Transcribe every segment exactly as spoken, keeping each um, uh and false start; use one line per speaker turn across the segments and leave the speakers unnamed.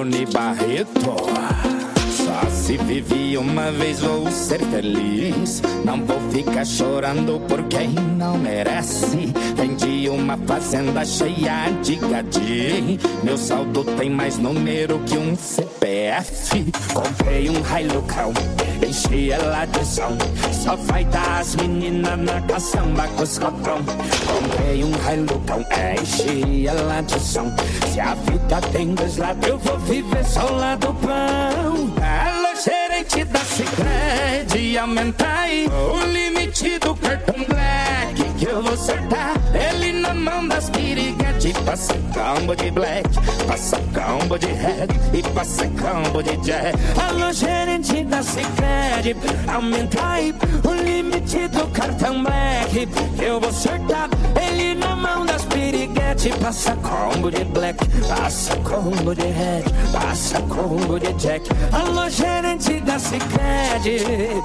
Rony Barreto. Só se vive uma vez, vou ser feliz. Não vou ficar chorando por quem não merece. Vendi uma fazenda cheia de gadinho. Meu saldo tem mais número que um C P F. Comprei um Hilucão, enchi ela de som. Só vai dar as meninas na caçamba com os cotão. Comprei um Hilucão, enchi ela de som. Se a vida tem dois lados, eu vou viver só o lado bom. Alô, gerente da Sicredi, aumenta aí o limite do cartão Black, que eu vou acertar ele na mão das piriguete. Passa combo de Black, passa combo de Red e passa combo de Jack. Alô, gerente da Sicredi, aumenta aí o limite do cartão Black, que eu vou acertar ele na mão das piriguete. Passa combo de Black, passa combo de Red, passa combo de Jack. Alô, gerente da Sicredi,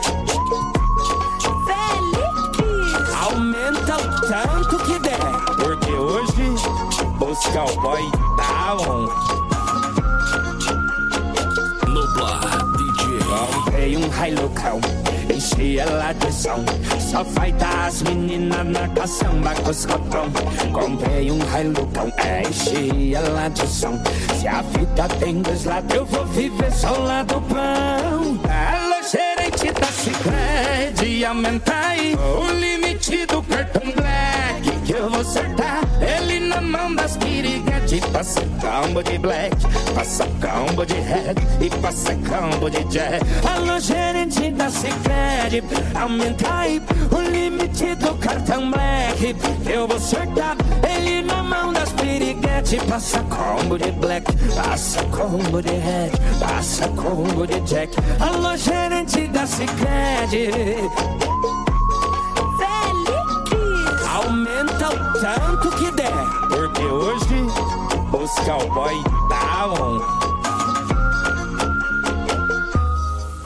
aumenta o tanto que der, porque hoje os cowboy tá on.
Noblar D J.
Comprei um Hilucão, enchi ela de som. Só vai dar as meninas na caçamba com os cotão. Comprei um Hilucão, enchi ela de som. Se a vida tem dois lados, eu vou viver só o lado bom. Alô, gerente da Sicredi, aumenta aí o limite do cartão Black, que eu vou acertar ele na mão das piriguete. Passa combo de Black, passa combo de Red e passa combo de Jack. Alô, gerente da Sicredi, aumenta aí o limite do cartão Black, que eu vou acertar ele na mão das piriguete. Passa combo de Black, passa combo de Red, passa combo de Jack. Alô, gerente da Sicredi, aumenta o tanto que der, porque hoje os cowboy tá on.